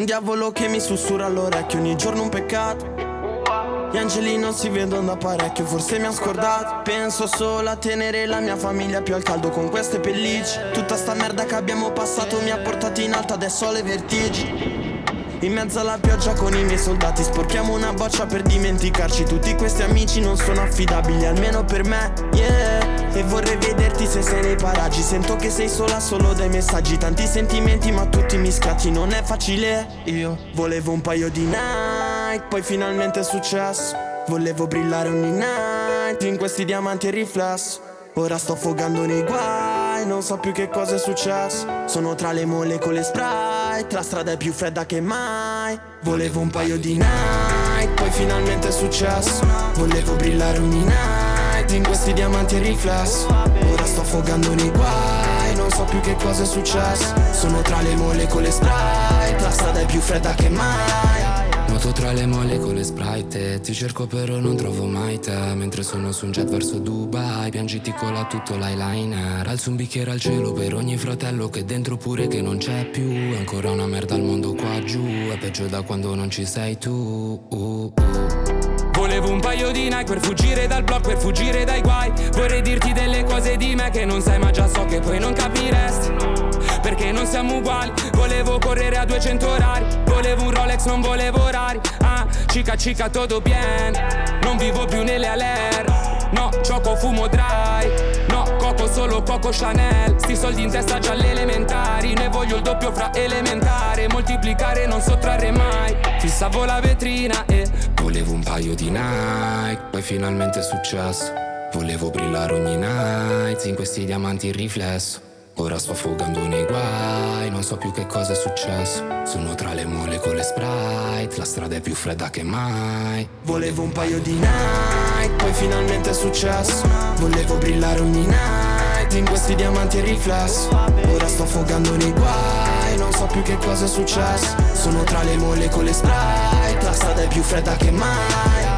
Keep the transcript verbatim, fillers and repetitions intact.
un diavolo che mi sussurra all'orecchio, ogni giorno un peccato. Gli angeli non si vedono da parecchio, forse mi han scordato. Penso solo a tenere la mia famiglia più al caldo con queste pellicce. Tutta sta merda che abbiamo passato mi ha portato in alto, adesso ho le vertigini. In mezzo alla pioggia con i miei soldati sporchiamo una boccia per dimenticarci. Tutti questi amici non sono affidabili, almeno per me, yeah. E vorrei vederti se sei nei paraggi. Sento che sei sola solo dai messaggi. Tanti sentimenti ma tutti mischiati, non è facile. Io volevo un paio di Nike, poi finalmente è successo. Volevo brillare ogni night in questi diamanti e riflesso. Ora sto affogando nei guai, non so più che cosa è successo. Sono tra le molecole Sprite, la strada è più fredda che mai. Volevo un paio di Nike, poi finalmente è successo. Volevo brillare ogni night in questi diamanti e riflesso. Ora sto affogando nei guai, non so più che cosa è successo. Sono tra le molecole Sprite, la strada è più fredda che mai. Nuoto tra le molecole Sprite, ti cerco però non trovo mai te. Mentre sono su un jet verso Dubai, piangiti cola tutto l'eyeliner. Alzo un bicchiere al cielo per ogni fratello che dentro pure che non c'è più. È ancora una merda al mondo qua giù, è peggio da quando non ci sei tu. uh, uh. Volevo un paio di Nike per fuggire dal block, per fuggire dai guai. Vorrei dirti delle cose di me che non sai ma già so che poi non capiresti, perché non siamo uguali. Volevo correre a duecento orari, volevo un Rolex, non volevo orari. Ah, cica cica todo bien, non vivo più nelle aler. No, gioco fumo dry, no, coco solo coco Chanel. Sti soldi in testa già alle elementari, ne voglio il doppio fra elementare. Moltiplicare non sottrarre mai, fissavo la vetrina e volevo un paio di Nike, poi finalmente è successo. Volevo brillare ogni night in questi diamanti in riflesso. Ora sto affogando nei guai, non so più che cosa è successo. Sono tra le molecole Sprite, la strada è più fredda che mai. Volevo un paio di Nike, poi finalmente è successo. Volevo brillare ogni night in questi diamanti e riflesso. Ora sto affogando nei guai, non so più che cosa è successo. Sono tra le molecole Sprite, la strada è più fredda che mai.